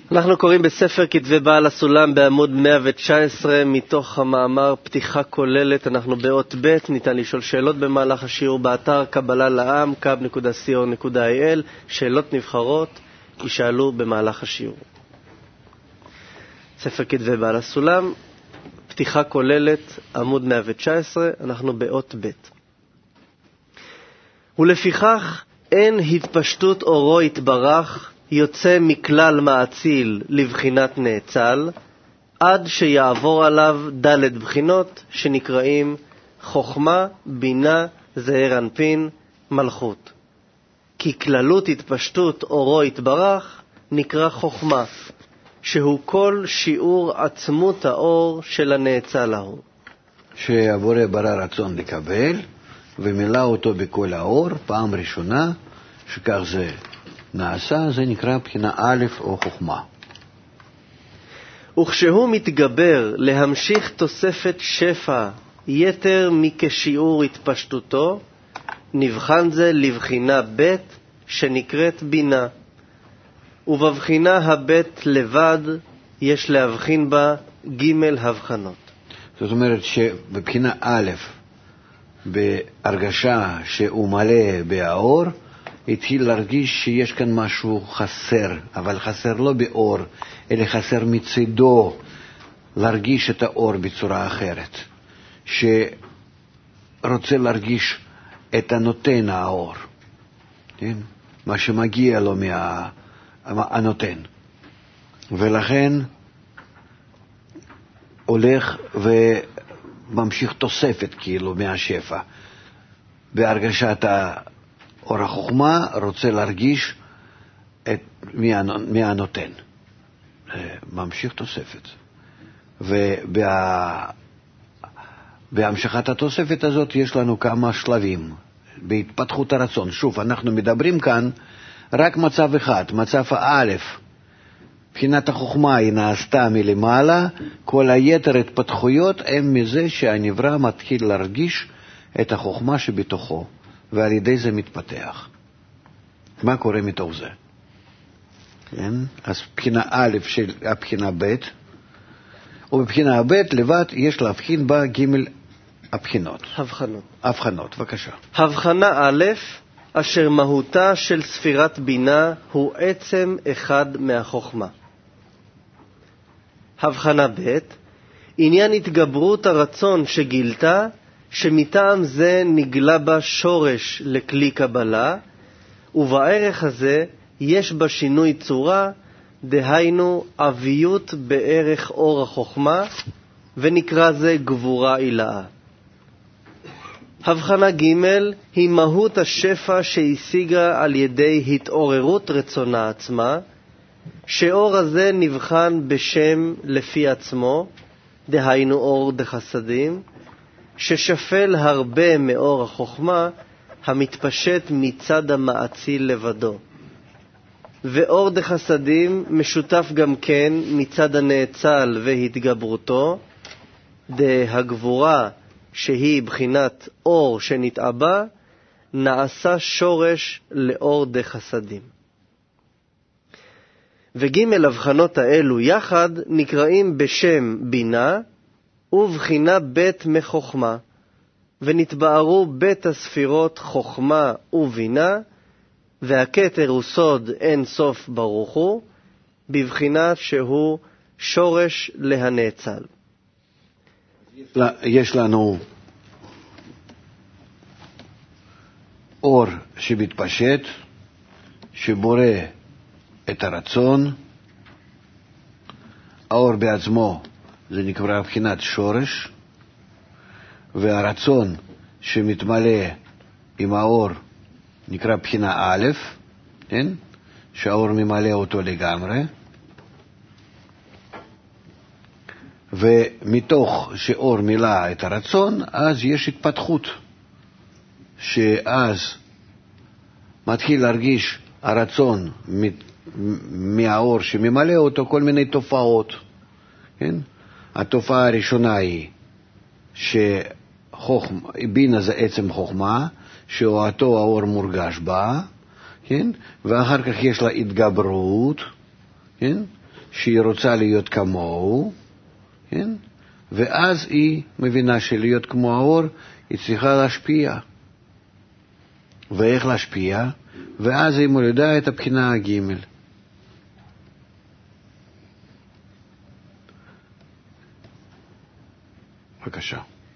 אנחנו קוראים בספר כתבי בעל הסולם בעמוד 119 מתוך המאמר פתיחה כוללת. אנחנו באות ב', ניתן לשאול שאלות במהלך השיעור באתר קבלה לעם kab.co.il. שאלות נבחרות יישאלו במהלך השיעור. ספר כתבי בעל הסולם, פתיחה כוללת, עמוד 119, אנחנו באות ב'. ולפיכך אין התפשטות אורו יתברך יוצא מכלל מעציל לבחינת נאצל, עד שיעבור עליו ד' בחינות שנקראים חוכמה, בינה, זעיר אנפין, מלכות. כי כללות התפשטות אורו יתברך נקרא חוכמה, שהוא כל שיעור עצמות האור של הנאצל ההוא. שהבורא ברא רצון לקבל ומילא אותו בכל האור פעם ראשונה, שכך זה נעשה, זה נקרא בחינה א' או חוכמה. וכשהוא מתגבר להמשיך תוספת שפע יתר מכשיעור התפשטותו, נבחן זה לבחינה ב' שנקראת בינה. ובבחינה הב' לבד יש להבחין בה ג' הבחנות. זאת אומרת שבבחינה א', בהרגשה שהוא מלא באור, התחיל להרגיש שיש כאן משהו חסר, אבל חסר לא באור, אלא חסר מצדו, להרגיש את האור בצורה אחרת, שרוצה להרגיש את הנותן האור, כן? מה שמגיע לו מהנותן. ולכן הולך וממשיך תוספת כאילו מהשפע. בהרגשת אור החוכמה רוצה להרגיש מהנותן. ממשיך תוספת. ובהמשכת התוספת הזאת יש לנו כמה שלבים בהתפתחות הרצון. שוב, אנחנו מדברים כאן רק מצב אחד, מצב האלף. בחינת החוכמה היא נעשתה מלמעלה, כל היתר התפתחויות הם מזה שהנברא מתחיל להרגיש את החוכמה שבתוכו, ועל ידי זה מתפתח. מה קורה מתוך זה? כן? אז בחינה א' של הבחינה ב', ובבחינה ב' לבד יש להבחין בה ג' הבחינות. הבחנות, בבקשה. הבחנה א', אשר מהותה של ספירת בינה הוא עצם אחד מהחוכמה. הבחנה ב', עניין התגברות הרצון שגילתה, שמטעם זה נגלה בה שורש לכלי קבלה, ובערך הזה יש בה שינוי צורה, דהיינו אביות בערך אור החוכמה, ונקרא זה גבורה עילאה. הבחנה ג' היא מהות השפע שהשיגה על ידי התעוררות רצונה עצמה, שאור הזה נבחן בשם לפי עצמו, דהיינו אור דחסדים, ששפל הרבה מאור החוכמה המתפשט מצד המעציל לבדו. ואור דחסדים משותף גם כן מצד הנאצל והתגברותו, דהגבורה שהיא בחינת אור שנתעבה, נעשה שורש לאור דחסדים. וג' הבחנות האלו יחד נקראים בשם בינה, ובחינה ב' מחוכמה, ונתבארו בית הספירות חוכמה ובינה, והכתר הוא סוד אין סוף ברוך הוא, בבחינה שהוא שורש להנאצל. יש לנו אור שמתפשט, שבורא את הרצון. האור בעצמו זה נקרא בחינת שורש, והרצון שמתמלא עם האור נקרא בחינה א', כן? שהאור ממלא אותו לגמרי. ומתוך שאור מילא את הרצון, אז יש התפתחות, שאז מתחיל להרגיש הרצון מהאור שממלא אותו כל מיני תופעות, כן? התופעה הראשונה היא בינה זה עצם חוכמה, שאותו האור מורגש בה, כן? ואחר כך יש לה התגברות, כן? שהיא רוצה להיות כמוהו, כן? ואז היא מבינה שלהיות כמו האור, היא צריכה להשפיע. ואיך להשפיע? ואז היא מולידה את הבחינה הג'. בבקשה.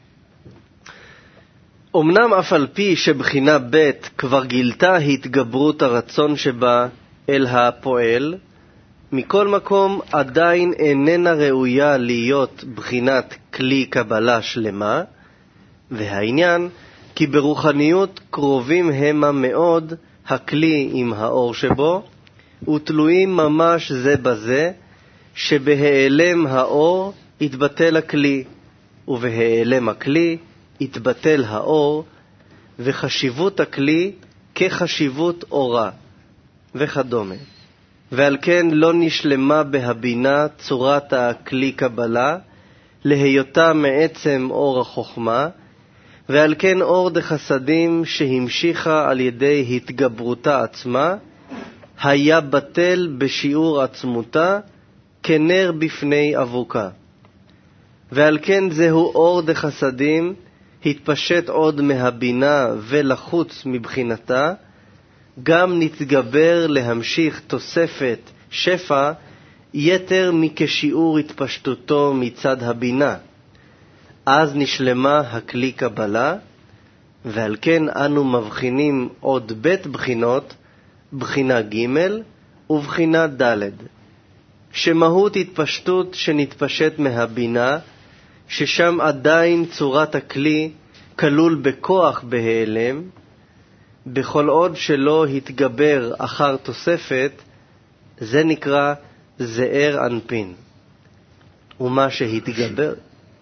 אמנם אף על פי שבחינה ב' כבר גילתה התגברות הרצון שבה אל הפועל, מכל מקום עדיין איננה ראויה להיות בחינת כלי קבלה שלמה, והעניין כי ברוחניות קרובים המה מאוד הכלי עם האור שבו, ותלויים ממש זה בזה, שבהיעלם האור יתבטל הכלי, ובהיעלם הכלי יתבטל האור, וחשיבות הכלי כחשיבות אורה, וכדומה. ועל כן לא נשלמה בהבינה צורת הכלי קבלה, להיותה מעצם אור החוכמה, ועל כן אור דחסדים שהמשיכה על ידי התגברותה עצמה, היה בטל בשיעור עצמותה כנר בפני אבוקה. ועל כן זהו אור דחסדים התפשט עוד מהבינה ולחוץ מבחינתה, גם נתגבר להמשיך תוספת שפע יתר מכשיעור התפשטותו מצד הבינה. אז נשלמה הכלי קבלה, ועל כן אנו מבחינים עוד בית בחינות, בחינה ג' ובחינה ד', שמהות התפשטות שנתפשט מהבינה, ששם עדיין צורת הכלי כלול בכוח בהיעלם, בכל עוד שלא התגבר אחר תוספת, זה נקרא זעיר אנפין. ומה שהתגבר...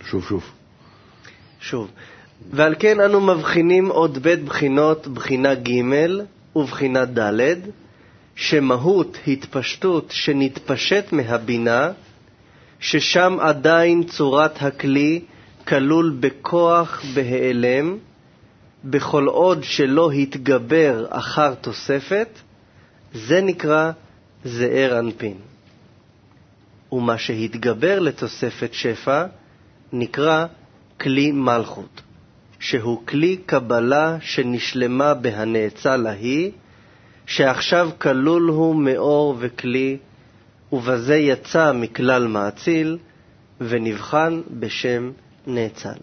שוב. ועל כן אנו מבחינים עוד בית בחינות, בחינה ג' ובחינה ד', שמהות התפשטות שנתפשט מהבינה, ששם עדיין צורת הכלי כלול בכוח בהיעלם, בכל עוד שלא התגבר אחר תוספת, זה נקרא זעיר אנפין. ומה שהתגבר לתוספת שפע נקרא כלי מלכות, שהוא כלי קבלה שנשלמה בהנאצה להי, שעכשיו כלול הוא מאור וכלי, ובזה יצא מכלל מעציל, ונבחן בשם נאצל.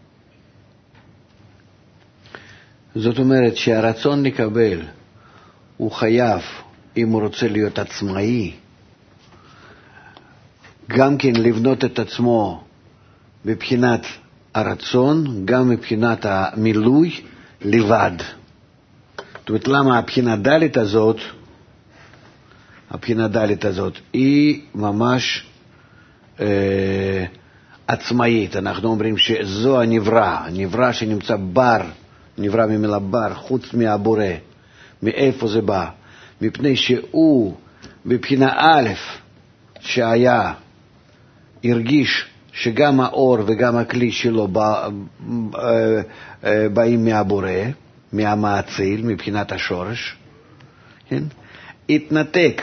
זאת אומרת שהרצון לקבל הוא חייב, אם הוא רוצה להיות עצמאי, גם כן לבנות את עצמו מבחינת הרצון, גם מבחינת המילוי לבד. זאת אומרת, למה הבחינה ד' הזאת, היא ממש עצמאית. אנחנו אומרים שזו הנברא שנמצא בר, נברא ממילה בר, חוץ מהבורא. מאיפה זה בא? מפני שהוא בבחינה א' שהיה, הרגיש שגם האור וגם הכלי שלו באים מהבורא, מהמעציל, מבחינת השורש, כן? התנתק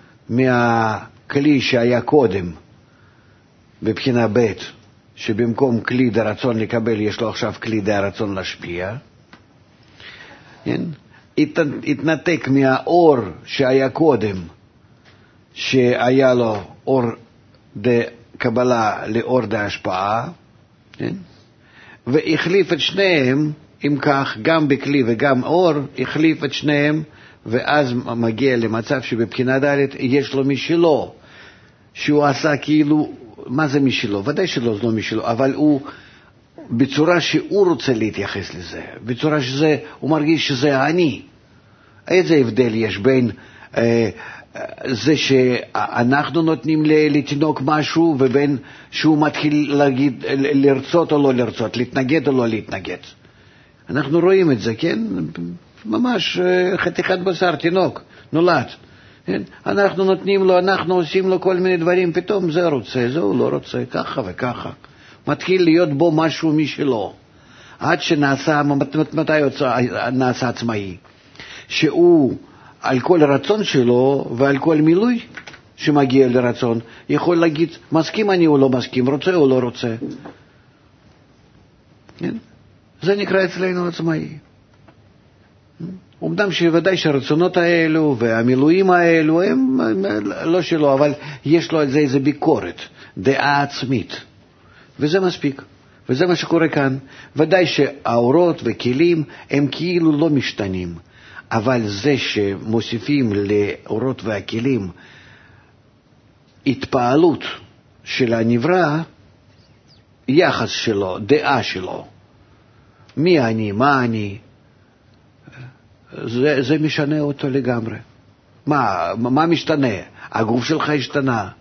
מהכלי שהיה קודם בבחינה ב', שבמקום כלי דרצון לקבל יש לו עכשיו כלי דרצון להשפיע, כן? התנתק מהאור שהיה קודם, שהיה לו אור קבלה לאור ההשפעה, כן? והחליף את שניהם, אם כך, גם בכלי וגם אור, החליף את שניהם, ואז מגיע למצב שבבחינה ד' יש לו משלו, שהוא עשה כאילו, מה זה משלו? ודאי שלא זה לא משלו, אבל הוא, בצורה שהוא רוצה להתייחס לזה, בצורה שזה, הוא מרגיש שזה אני. איזה הבדל יש בין זה שאנחנו נותנים לתינוק משהו, ובין שהוא מתחיל להגיד, לרצות או לא לרצות, להתנגד או לא להתנגד. אנחנו רואים את זה, כן? ממש חתיכת בשר, תינוק, נולד. כן? אנחנו נותנים לו, אנחנו עושים לו כל מיני דברים, פתאום זה רוצה, זה הוא לא רוצה, ככה וככה. מתחיל להיות בו משהו משלו. עד שנעשה, מתי נעשה עצמאי? שהוא על כל רצון שלו ועל כל מילוי שמגיע לרצון, יכול להגיד מסכים אני או לא מסכים, רוצה או לא רוצה. כן? זה נקרא אצלנו עצמאי. אומנם שוודאי שהרצונות האלו והמילואים האלו הם לא שלו, אבל יש לו על זה איזו ביקורת, דעה עצמית. וזה מספיק. וזה מה שקורה כאן. ודאי שהאורות וכלים הם כאילו לא משתנים, אבל זה שמוסיפים לאורות והכלים התפעלות של הנברא, יחס שלו, דעה שלו, מי אני, מה אני, זה משנה אותו לגמרי. מה משתנה? הגוף שלך השתנה,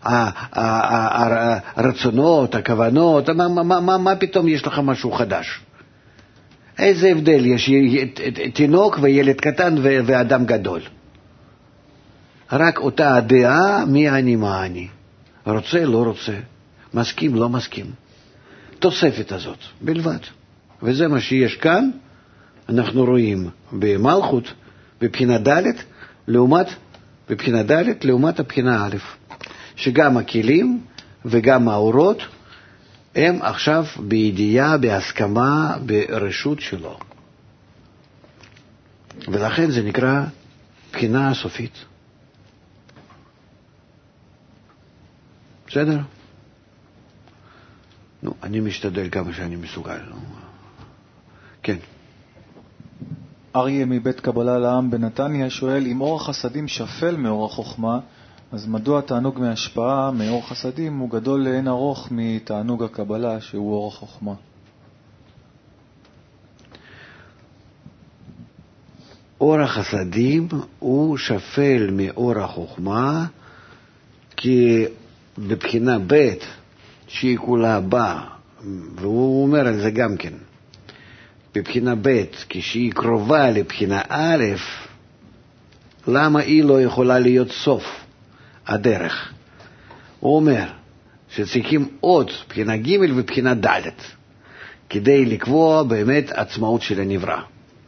הרצונות, הכוונות, מה פתאום יש לך משהו חדש? איזה הבדל יש תינוק וילד קטן ואדם גדול? רק אותה הדעה, מי אני, מה אני, רוצה, לא רוצה, מסכים, לא מסכים. תוספת הזאת בלבד. וזה מה שיש כאן, אנחנו רואים במלכות, בבחינה ד' לעומת הבחינה א', שגם הכלים וגם האורות הם עכשיו בידיעה, בהסכמה, ברשות שלו. ולכן זה נקרא בחינה סופית. בסדר? נו, אני משתדל כמה שאני מסוגל. כן. אריה מבית קבלה לעם בנתניה שואל, אם אור החסדים שפל מאור החוכמה, אז מדוע תענוג מהשפעה מאור חסדים הוא גדול לאין ארוך מתענוג הקבלה שהוא אור החוכמה? אור החסדים הוא שפל מאור החוכמה, כי בבחינה ב' שהיא כולה באה, והוא אומר על זה גם כן, בבחינה ב' כשהיא קרובה לבחינה א', למה היא לא יכולה להיות סוף הדרך? הוא אומר שצריכים עוד בחינה ג' ובחינה ד' כדי לקבוע באמת עצמאות של הנברא.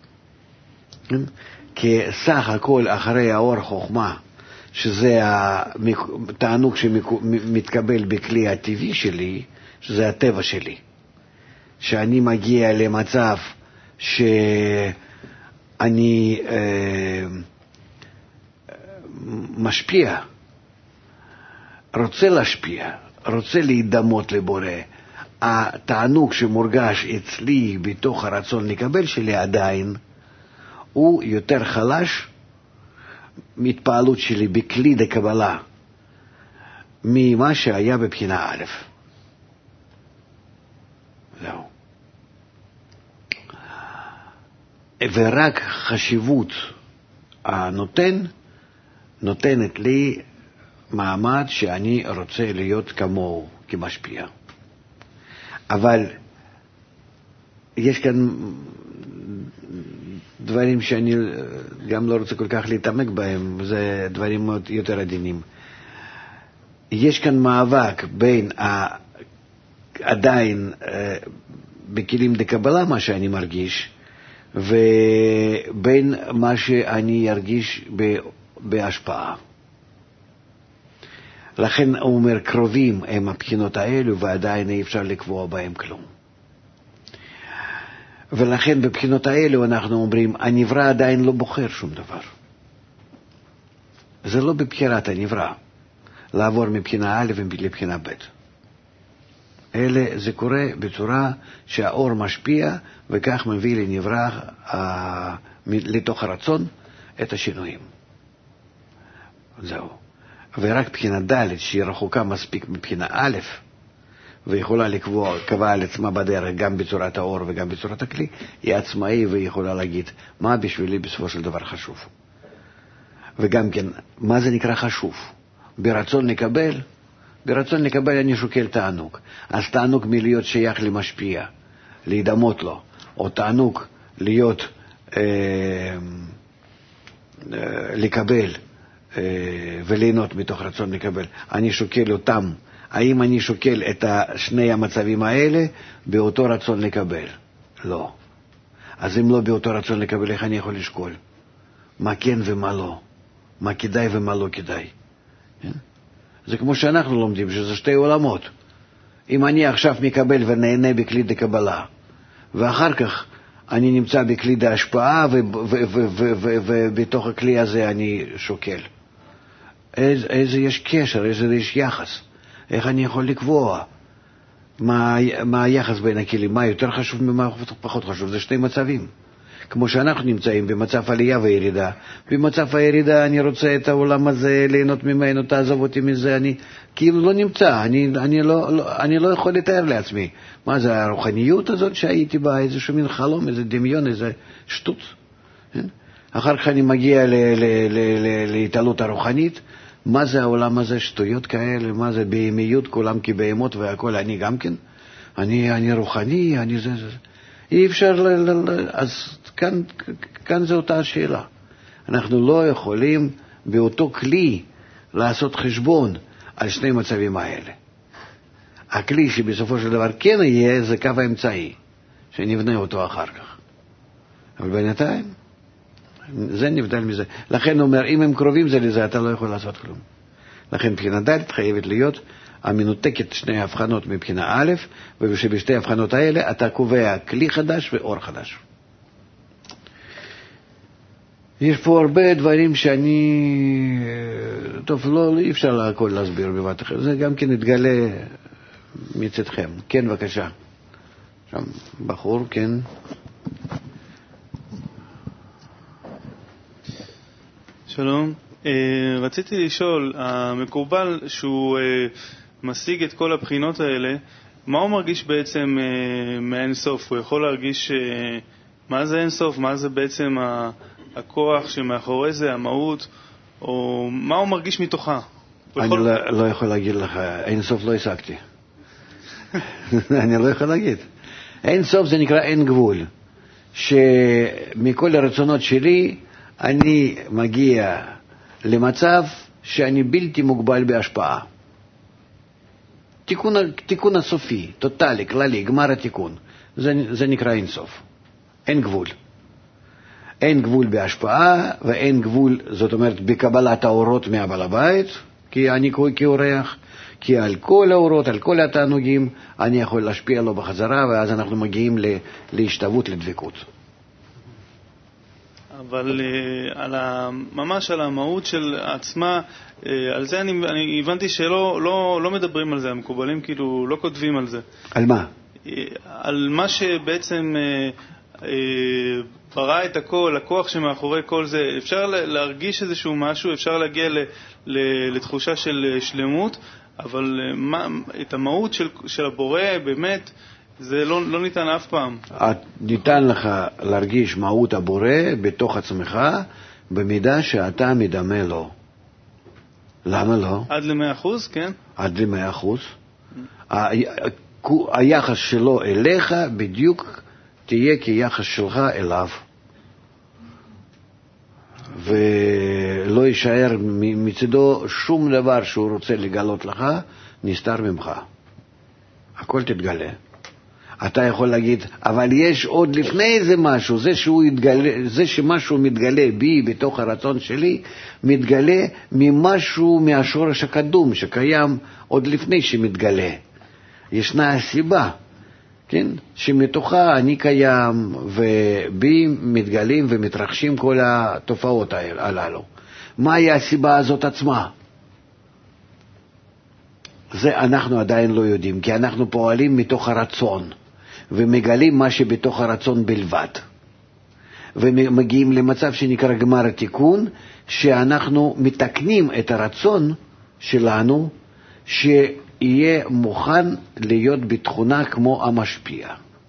כי סך הכל אחרי האור חוכמה, שזה התענוג שמתקבל בכלי הטבעי שלי, שזה הטבע שלי, שאני מגיע למצב שאני משפיע, רוצה להשפיע, רוצה להידמות לבורא. התענוג שמורגש אצלי בתוך הרצון לקבל שלי עדיין הוא יותר חלש מהתפעלות שלי בכלי דקבלה ממה שהיה בבחינה א'. זהו. ורק חשיבות נותנת לי מעמד שאני רוצה להיות כמוהו, כמשפיע. אבל יש כאן דברים שאני גם לא רוצה כל כך להתעמק בהם, זה דברים מאוד יותר עדינים. יש כאן מאבק בין עדיין בכלים דקבלה מה שאני מרגיש, ובין מה שאני ארגיש בהשפעה. לכן הוא אומר קרובים הם הבחינות האלו ועדיין אי אפשר לקבוע בהם כלום. ולכן בבחינות האלו אנחנו אומרים הנברא עדיין לא בוחר שום דבר. זה לא בבחירת הנברא לעבור מבחינה א' לבחינה ב'. זה קורה בצורה שהאור משפיע וכך מביא לנברא לתוך הרצון את השינויים. זהו. ורק בחינה ד' שהיא רחוקה מספיק מבחינה א' ויכולה קבוע על עצמה בדרך גם בצורת האור וגם בצורת הכלי, היא עצמאי ויכולה להגיד מה בשבילי בסופו של דבר חשוב. וגם כן, מה זה נקרא חשוב? ברצון לקבל אני שוקל תענוג. אז תענוג מלהיות שייך למשפיע, להידמות לו, או תענוג להיות לקבל וליהנות מתוך רצון לקבל. אני שוקל אותם. האם אני שוקל את שני המצבים האלה באותו רצון לקבל? לא. אז אם לא באותו רצון לקבל, איך אני יכול לשקול? מה כן ומה לא? מה כדאי ומה לא כדאי? זה כמו שאנחנו לומדים, שזה שתי עולמות. אם אני עכשיו מקבל ונהנה בכלי דקבלה, ואחר כך אני נמצא בכלי דהשפעה, ובתוך הכלי הזה אני שוקל. איזה יש קשר, איזה יש יחס. איך אני יכול לקבוע מה היחס בין הכלים, מה יותר חשוב ומה פחות חשוב. זה שני מצבים. כמו שאנחנו נמצאים במצב עלייה וירידה. במצב הירידה אני רוצה את העולם הזה, ליהנות ממנו, תעזוב אותי מזה, אני כאילו לא נמצא, אני לא יכול לתאר לעצמי. מה זה הרוחניות הזאת שהייתי בה, איזשהו מין חלום, איזה דמיון, איזה שטות. אחר כך אני מגיע להתעלות הרוחנית, מה זה העולם הזה, שטויות כאלה, מה זה בהמיות, כולם כבהמות והכל, אני גם כן, אני רוחני, אני זה. אי אפשר, אז כאן זו אותה השאלה. אנחנו לא יכולים באותו כלי לעשות חשבון על שני מצבים האלה. הכלי שבסופו של דבר כן יהיה, זה קו האמצעי, שנבנה אותו אחר כך. אבל בינתיים, זה נבדל מזה. לכן הוא אומר, אם הם קרובים זה לזה, אתה לא יכול לעשות כלום. לכן מבחינה ד' חייבת להיות המנותקת שני הבחנות מבחינה א', ובשתי הבחנות האלה אתה קובע כלי חדש ואור חדש. יש פה הרבה דברים שאני... טוב, לא אי אפשר הכל להסביר בבת אחרת. זה גם כן יתגלה מצדכם. כן, בבקשה. שם בחור, כן. שלום. רציתי לשאול, המקובל שהוא משיג את כל הבחינות האלה, מה הוא מרגיש בעצם מאינסוף? הוא יכול להרגיש מה זה אינסוף? מה זה בעצם הכוח שמאחורי זה, המהות, או מה הוא מרגיש מתוכה? אני לא יכול להגיד לך, אינסוף לא השגתי. אני לא יכול להגיד. אינסוף זה נקרא אין גבול, שמכל הרצונות שלי אני מגיע למצב שאני בלתי מוגבל בהשפעה. תיקון הסופי, טוטלי, כללי, גמר התיקון. זה נקרא אינסוף. אין גבול. אין גבול בהשפעה, ואין גבול, זאת אומרת, בקבלת האורות מהבעל הבית, כי אני כאורח, כי על כל האורות, על כל התענוגים, אני יכול להשפיע לו בחזרה, ואז אנחנו מגיעים להשתוות, לדבקות. אבל ממש על המהות של עצמה, על זה אני הבנתי שלא מדברים על זה, המקובלים כאילו לא כותבים על זה. על מה? על מה שבעצם ברא את הכל, הכוח שמאחורי כל זה. אפשר להרגיש איזשהו משהו, אפשר להגיע לתחושה של שלמות, אבל את המהות של הבורא באמת זה לא ניתן אף פעם. ניתן לך להרגיש מהות הבורא בתוך עצמך במידה שאתה מדמה לו. למה לא? עד ל100%, כן? עד ל100%. היחס שלו אליך בדיוק תהיה כיחס שלך אליו. ולא יישאר מצדו שום דבר שהוא רוצה לגלות לך, נסתר ממך. הכל תתגלה. אתה יכול להגיד, אבל יש עוד לפני זה משהו, זה שמשהו מתגלה בי בתוך הרצון שלי, מתגלה ממשהו מהשורש הקדום שקיים עוד לפני שמתגלה. ישנה הסיבה, כן? שמתוכה אני קיים ובי מתגלים ומתרחשים כל התופעות הללו. מהי הסיבה הזאת עצמה? זה אנחנו עדיין לא יודעים, כי אנחנו פועלים מתוך הרצון. ומגלים מה שבתוך הרצון בלבד. ומגיעים למצב שנקרא גמר התיקון, שאנחנו מתקנים את הרצון שלנו, שיהיה מוכן להיות בתכונה כמו המשפיע.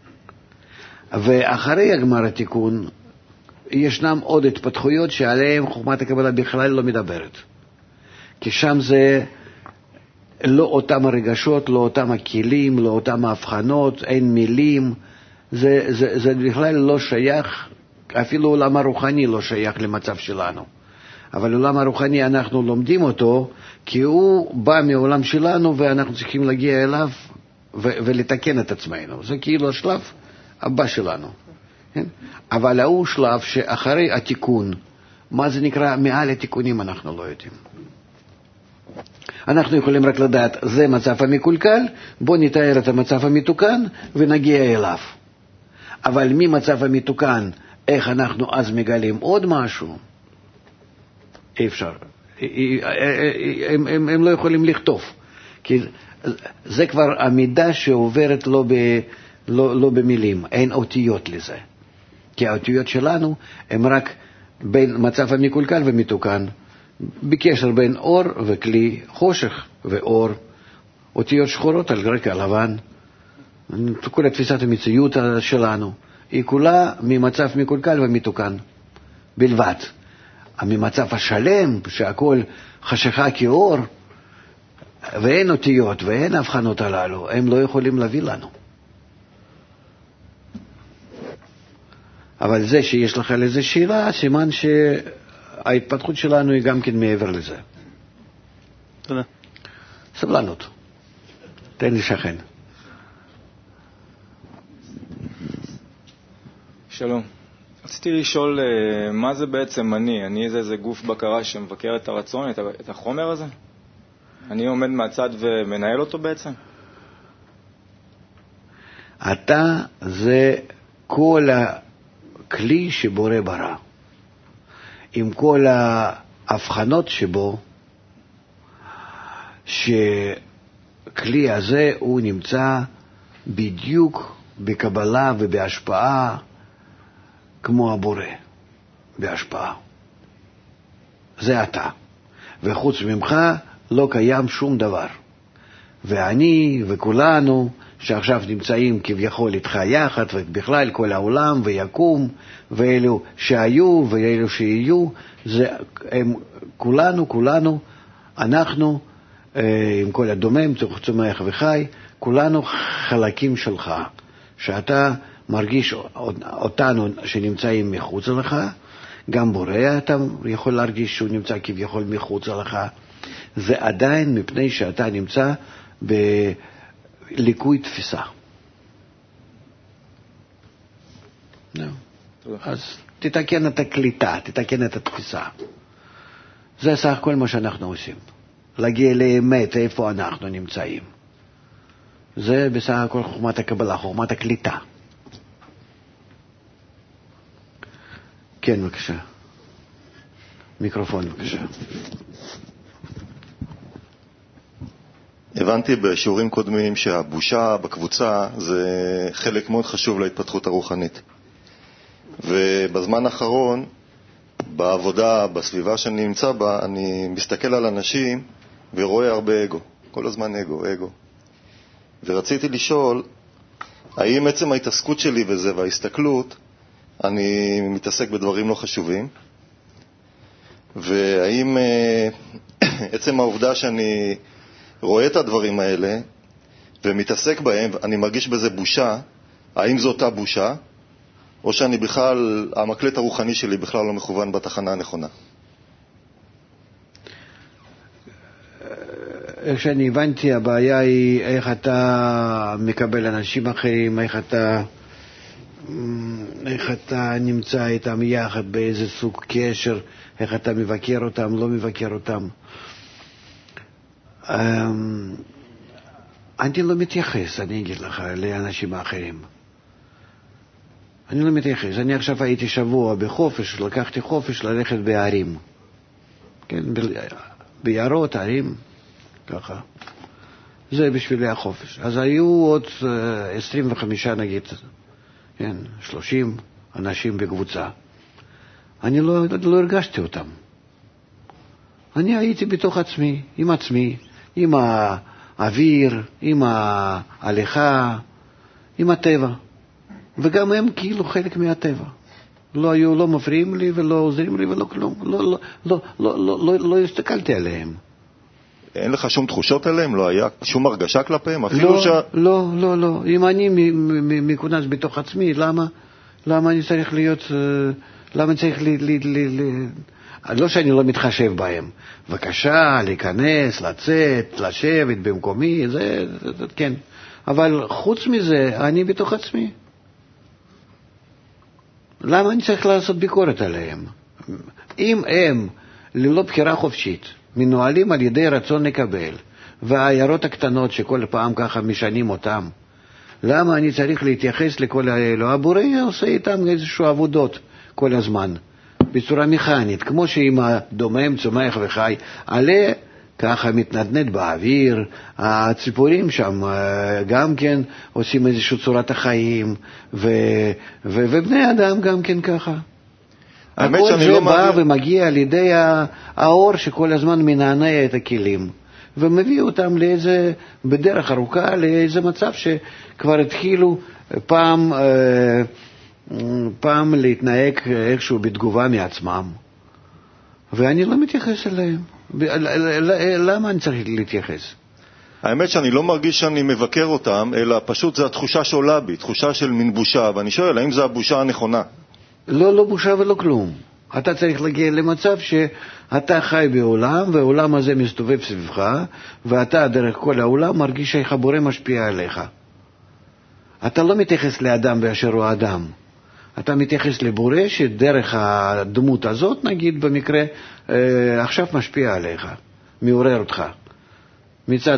ואחרי הגמר התיקון, ישנם עוד התפתחויות שעליהן חוכמת הקבלה בכלל לא מדברת. כי שם זה לא אותם הרגשות, לא אותם הכלים, לא אותם ההבחנות, אין מילים, זה בכלל לא שייך, אפילו עולם הרוחני לא שייך למצב שלנו. אבל עולם הרוחני אנחנו לומדים אותו, כי הוא בא מעולם שלנו ואנחנו צריכים להגיע אליו ולתקן את עצמנו. זה כאילו השלב הבא שלנו. כן? אבל הוא שלב שאחרי התיקון, מה זה נקרא מעל התיקונים אנחנו לא יודעים. אנחנו יכולים רק לדעת, זה מצב המקולקל, בוא נתאר את המצב המתוקן ונגיע אליו. אבל ממצב המתוקן, איך אנחנו אז מגלים עוד משהו? אי אפשר. הם לא יכולים לכתוב. כי זה כבר המידע שעוברת לא במילים, אין אותיות לזה. כי האותיות שלנו הם רק בין מצב המקולקל ומתוקן, בקשר בין אור וכלי, חושך ואור, אותיות שחורות על רקע לבן. כל התפיסת המציאות שלנו היא כולה ממצב מקולקל ומתוקן בלבד. ממצב השלם, שהכל חשיכה כאור, ואין אותיות ואין הבחנות הללו, הם לא יכולים להביא לנו. אבל זה שיש לך לזה שאלה, סימן שההתפתחות שלנו היא גם כן מעבר לזה. תודה. סבלנות. תן לי שכן. שלום. רציתי לשאול, מה זה בעצם אני? אני זה גוף בקרה שמבקר את הרצון, את החומר הזה? אני עומד מהצד ומנהל אותו בעצם? אתה זה כל הכלי שבורא ברא. עם כל ההבחנות שבו, שכלי הזה הוא נמצא בדיוק בקבלה ובהשפעה כמו הבורא, בהשפעה. זה אתה. וחוץ ממך לא קיים שום דבר. ואני וכולנו שעכשיו נמצאים כביכול איתך יחד, ובכלל כל העולם ויקום, ואלו שהיו ואלו שיהיו, זה הם כולנו, אנחנו, עם כל הדומם, צומח וחי, כולנו חלקים שלך, שאתה מרגיש אותנו שנמצאים מחוץ לך, גם בורא אתה יכול להרגיש שהוא נמצא כביכול מחוץ לך, זה עדיין מפני שאתה נמצא בליקוי תפיסה. אז תתקן את הקליטה, תתקן את התפיסה. זה סך כל מה שאנחנו עושים. להגיע לאמת איפה אנחנו נמצאים. זה בסך הכל חוכמת הקבלה, חוכמת הקליטה. כן, בבקשה. מיקרופון, בבקשה. הבנתי בשיעורים קודמים שהבושה בקבוצה זה חלק מאוד חשוב להתפתחות הרוחנית. ובזמן האחרון, בעבודה, בסביבה שאני נמצא בה, אני מסתכל על אנשים ורואה הרבה אגו. כל הזמן אגו. ורציתי לשאול, האם עצם ההתעסקות שלי וזה וההסתכלות, אני מתעסק בדברים לא חשובים? והאם עצם העובדה שאני רואה את הדברים האלה ומתעסק בהם, אני מרגיש בזה בושה, האם זו אותה בושה? או שאני בכלל, המקלט הרוחני שלי בכלל לא מכוון בתחנה הנכונה? איך שאני הבנתי, הבעיה היא איך אתה מקבל אנשים אחרים, איך אתה נמצא איתם יחד, באיזה סוג קשר, איך אתה מבקר אותם, לא מבקר אותם. אני לא מתייחס, אני אגיד לך, לאנשים האחרים. אני לא מתייחס. אני עכשיו הייתי שבוע בחופש, לקחתי חופש ללכת בערים. כן, ביערות, ערים, ככה. זה בשבילי החופש. אז היו עוד 25 נגיד, כן, 30 אנשים בקבוצה. אני לא הרגשתי אותם. אני הייתי בתוך עצמי, עם האוויר, עם ההליכה, עם הטבע. וגם הם כאילו חלק מהטבע. לא מפריעים לי ולא עוזרים לי ולא כלום. לא הסתכלתי עליהם. אין לך שום תחושות עליהם? לא היה שום הרגשה כלפיהם? לא. אם אני מכונס בתוך עצמי, למה אני צריך להיות, למה אני צריך לא שאני לא מתחשב בהם. בבקשה, להיכנס, לצאת, לשבת במקומי, זה כן. אבל חוץ מזה, אני בתוך עצמי. למה אני צריך לעשות ביקורת עליהם? אם הם ללא בחירה חופשית מנוהלים על ידי רצון לקבל, והעיירות הקטנות שכל פעם ככה משנים אותם, למה אני צריך להתייחס לכל האלו? הבורא עושה איתם איזשהו עבודות כל הזמן, בצורה מכנית, כמו שאם הדומם צומח וחי, עלה ככה מתנדנד באוויר, הציפורים שם גם כן עושים איזושהי צורת החיים, ובני אדם גם כן ככה. הכל זה בא ומגיע על ידי האור שכל הזמן מנענע את הכלים, ומביא אותם לאיזה, בדרך ארוכה, לאיזה מצב שכבר התחילו פעם להתנהג איכשהו בתגובה מעצמם, ואני לא מתייחס אליהם. למה אני צריך להתייחס? האמת שאני לא מרגיש שאני מבקר אותם, אלא פשוט זו התחושה שעולה בי, תחושה של מין בושה, ואני שואל, האם זו הבושה הנכונה? לא בושה ולא כלום. אתה צריך להגיע למצב שאתה חי בעולם, והעולם הזה מסתובב סביבך, ואתה דרך כל העולם מרגיש שאיך הבורא משפיע עליך. אתה לא מתייחס לאדם באשר הוא אדם. אתה מתייחס לבורא שדרך הדמות הזאת, נגיד במקרה, עכשיו משפיע עליך, מעורר אותך. מצד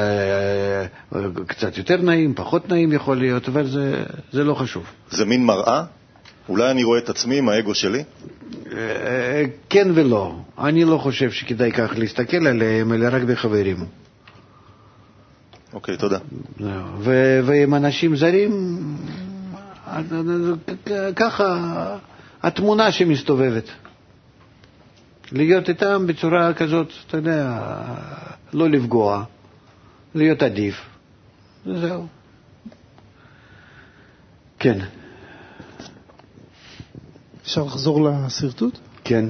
קצת יותר נעים, פחות נעים יכול להיות, אבל זה לא חשוב. זה מין מראה? אולי אני רואה את עצמי עם האגו שלי? כן ולא. אני לא חושב שכדאי כך להסתכל עליהם, אלא רק בחברים. אוקיי, תודה. ועם אנשים זרים, ככה התמונה שמסתובבת. להיות איתם בצורה כזאת, אתה יודע, לא לפגוע, להיות עדיף. זהו. כן. אפשר לחזור לסרטוט? כן.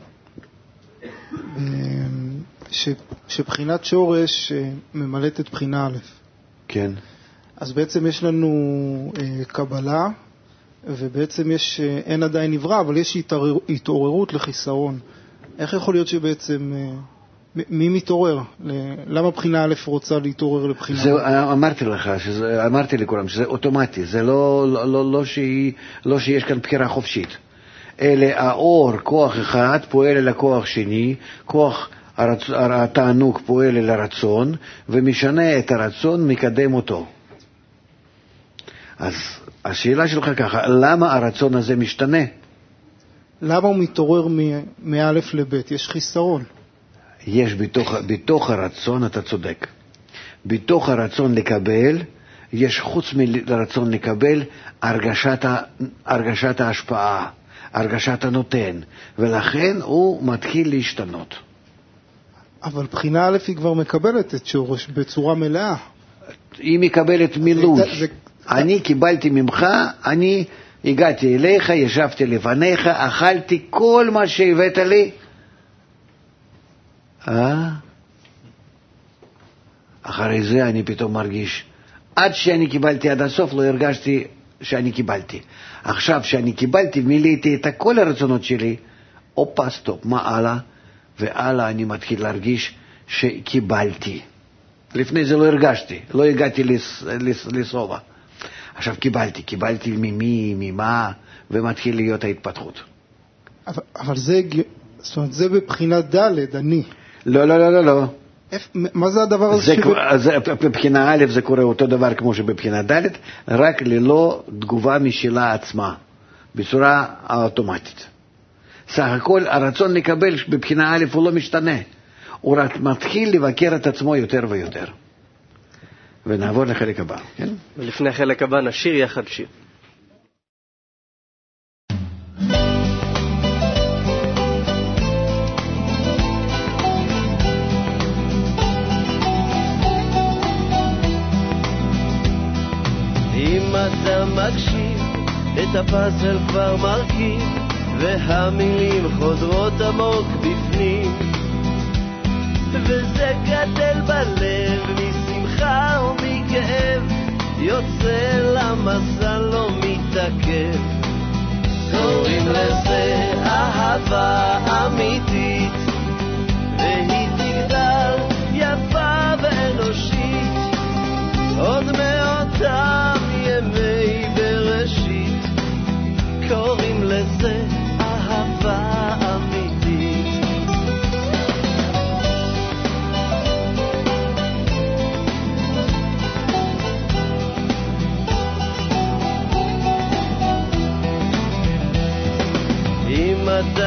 שבחינת שורש ממלאת את בחינה א'. כן. אז בעצם יש לנו קבלה, ובעצם אין עדיין נברא, אבל יש התעוררות לחיסרון. איך יכול להיות שבעצם, מי מתעורר? למה בחינה א' רוצה להתעורר לבחינה? אמרתי לכולם שזה אוטומטי, זה לא שיש כאן בחירה חופשית. אלא האור, כוח אחד, פועל אל הכוח שני, כוח התענוג פועל אל הרצון, ומשנה את הרצון, מקדם אותו. אז השאלה שלך ככה, למה הרצון הזה משתנה? למה הוא מתעורר מא' לב'? יש חיסרון. יש בתוך הרצון, אתה צודק. בתוך הרצון לקבל, יש חוץ מרצון לקבל, הרגשת ההשפעה, הרגשת הנותן, ולכן הוא מתחיל להשתנות. אבל בחינה א' היא כבר מקבלת את שורש בצורה מלאה. היא מקבלת מילוי. אני קיבלתי ממך, אני הגעתי אליך, ישבתי לפניך, אכלתי כל מה שהבאת לי. אחרי זה אני פתאום מרגיש, עד שאני קיבלתי עד הסוף לא הרגשתי שאני קיבלתי. עכשיו שאני קיבלתי, מילאתי את כל הרצונות שלי, אופה, סטופ, מה הלאה? והלאה אני מתחיל להרגיש שקיבלתי. לפני זה לא הרגשתי, לא הגעתי לסובה. עכשיו קיבלתי ממי, ממה, ומתחיל להיות ההתפתחות. אבל זה, זאת אומרת, זה בבחינת ד' אני. לא. מה זה הדבר הזה? בבחינה א' זה קורה אותו דבר כמו שבבחינה ד', רק ללא תגובה משלה עצמה, בצורה אוטומטית. סך הכל הרצון לקבל בבחינה א' הוא לא משתנה, הוא רק מתחיל לבקר את עצמו יותר ויותר. ונעבור לחלק הבא, כן? ולפני החלק הבא נשיר יחד שיר. אם אתה מקשיב, את הפאזל כבר מרכיב, והמילים חודרות עמוק בפנים, וזה גדל בלב משמחה ומכאב, יוצא למסע לא מתעכב. קוראים לזה אהבה אמיתית, והיא תגדל יפה ואנושית עוד מאותם ימי בראשית. קוראים לזה אהבה אמיתית.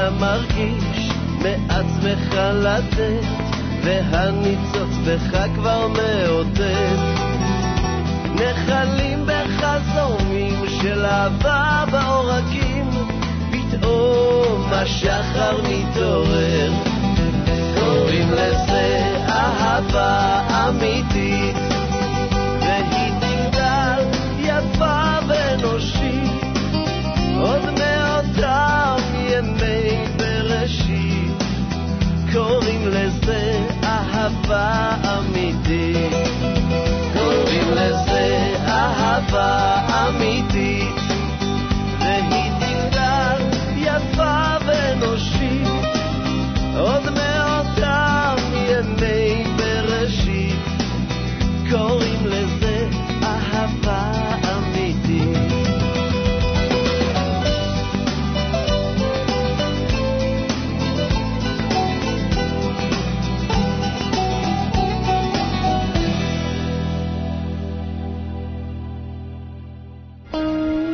אתה מרגיש מעצמך לתת, והניצוץ בך כבר מאותת. נחלים בך זורמים של אהבה בעורקים, פתאום השחר מתעורר. קוראים לזה אהבה אמיתית, והיא תגדל יפה ואנושית עוד מאותם ימי בראשית. קוראים לזה אהבה אמיתית.